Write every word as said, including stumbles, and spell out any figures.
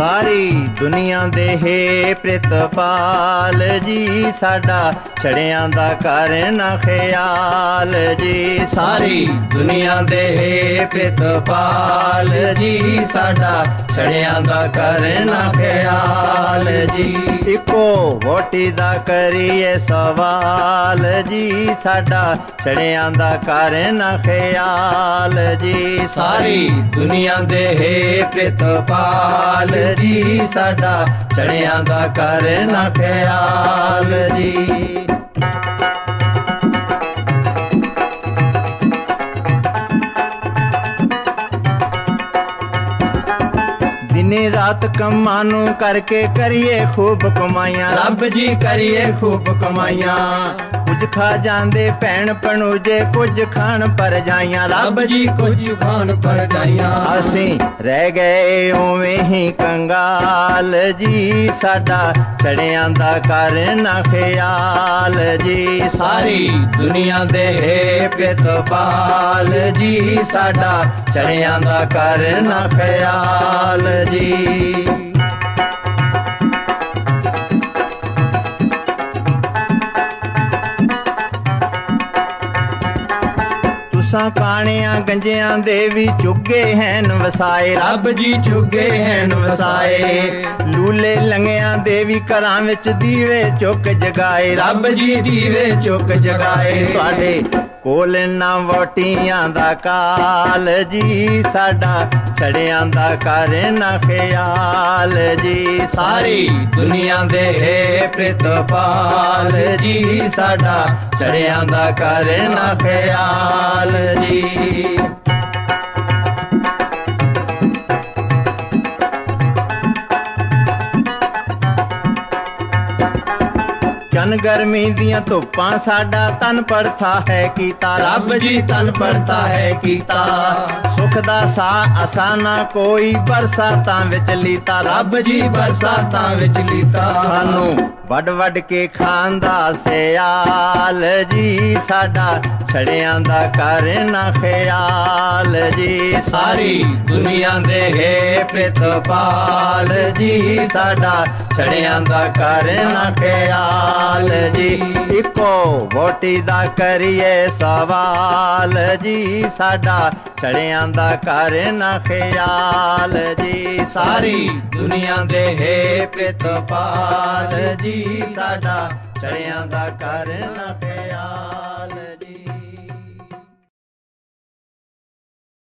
ਸਾਰੀ ਦੁਨੀਆ ਦੇ ਹੈ ਪ੍ਰਿਤਪਾਲ ਜੀ, ਸਾਡਾ ਛੜਿਆਂ ਦਾ ਕਰ ਨਾ ਖਿਆਲ ਜੀ। ਸਾਰੀ ਦੁਨੀਆ ਦੇ ਹੈ ਪ੍ਰਿਤਪਾਲ ਜੀ, ਸਾਡਾ ਛੜਿਆਂ ਦਾ ਕਰ ਨਾ ਖਿਆਲ ਜੀ। ਇੱਕੋ ਵੋਟੀ ਦਾ ਕਰੀਏ ਸਵਾਲ ਜੀ, ਸਾਡਾ ਛੜਿਆਂ ਦਾ ਕਰ ਨਾ ਖਿਆਲ ਜੀ। ਸਾਰੀ ਦੁਨੀਆ ਦੇ ਹੈ ਪ੍ਰਿਤਪਾਲ ਜੀ, ਸਾਡਾ ਛੜਿਆਂ ਦਾ ਕਰ ਨਾ ਖਿਆਲ ਜੀ। ਦਿਨੇ ਰਾਤ ਕੰਮਾਂ ਨੂੰ ਕਰਕੇ ਕਰੀਏ ਖੂਬ ਕਮਾਈਆਂ, ਰੱਬ ਜੀ ਕਰੀਏ ਖੂਬ ਕਮਾਈਆਂ। ਕੁਝ ਖਾ ਜਾਂਦੇ ਭੈਣ ਭਣੂਜੇ, ਕੁਝ ਖਾਣ ਪਰਜਾਈਆਂ, ਰੱਬ ਜੀ ਕੁਝ ਖਾਣ ਪਰਜਾਈਆਂ। ਅਸੀਂ ਰਹਿ ਗਏ ਉਵੇਂ ਹੀ ਕੰਗਾਲ ਜੀ, ਸਾਡਾ ਛੜਿਆਂ ਦਾ ਕਰ ਨਾ ਖਿਆਲ ਜੀ। ਸਾਰੀ ਦੁਨੀਆ ਦੇ ਹੈ ਪ੍ਰਿਤਪਾਲ ਜੀ, ਸਾਡਾ ਛੜਿਆਂ ਦਾ ਕਰ ਨਾ ਖਿਆਲ ਜੀ। ਤੁਸਾਂ ਕਾਣਿਆਂ ਗੰਜਿਆਂ ਦੇ ਵੀ ਚੁੱਗੇ ਹੈਨ ਵਸਾਏ, ਰੱਬ ਜੀ ਚੁੱਗੇ ਹੈਨ ਵਸਾਏ। ਲੂਲੇ ਲੰਗਿਆਂ ਦੇ ਵੀ ਘਰਾਂ ਵਿੱਚ ਦੀਵੇ ਚੁੱਕ ਜਗਾਏ, ਰੱਬ ਜੀ ਦੀਵੇ ਚੁੱਕ ਜਗਾਏ। ਤੁਹਾਡੇ ਕੋਲ ਨਾ ਵੋਟੀਆਂ ਦਾ ਕਾਲ ਜੀ, ਸਾਡਾ ਛੜਿਆਂ ਦਾ ਕਰ ਨਾ ਖਿਆਲ ਜੀ। ਸਾਰੀ ਦੁਨੀਆ ਦੇ ਹੈ ਪ੍ਰਿਤਪਾਲ ਜੀ, ਸਾਡਾ ਛੜਿਆਂ ਦਾ ਕਰ ਨਾ ਖਿਆਲ ਜੀ। ਚੰਨ ਗਰਮੀ ਦੀਆਂ ਧੁੱਪਾਂ ਸਾਡਾ ਤਨ ਪੜਥਾ ਹੈ ਕੀਤਾ, ਰੱਬ ਜੀ ਤਨ ਪੜਥਾ ਹੈ ਕੀਤਾ। ਸੁਖ ਦਾ ਸਾਹ ਅਸਾਨਾ ਕੋਈ ਬਰਸਾਤਾਂ ਵਿੱਚ ਲੀਤਾ, ਰੱਬ ਜੀ ਬਰਸਾਤਾਂ ਵਿੱਚ ਲੀਤਾ। ਸਾਨੂੰ ਵੱਡ ਵੱਡ ਕੇ ਖਾਂਦਾ ਸਿਆਲ ਜੀ, ਸਾਡਾ ਛੜਿਆਂ ਦਾ ਕਰ ਨਾ ਖਿਆਲ ਜੀ। ਸਾਰੀ ਦੁਨੀਆ ਦੇ ਹੈ ਪ੍ਰਿਤਪਾਲ ਜੀ, ਸਾਡਾ ਛੜਿਆਂ ਦਾ ਕਰ ਨਾ ਖਿਆਲ ਜੀ। ਇੱਕੋ ਵੋਟੀ ਦਾ ਕਰੀਏ ਸਵਾਲ ਜੀ, ਸਾਡਾ ਛੜਿਆਂ ਦਾ ਕਰ ਨਾ ਖਿਆਲ ਜੀ। ਸਾਰੀ ਦੁਨੀਆ ਦੇ ਹੈ ਪ੍ਰਿਤਪਾਲ ਜੀ, ਸਾਡਾ ਛੜਿਆਂ ਦਾ ਕਰ ਨਾ ਖਿਆਲ।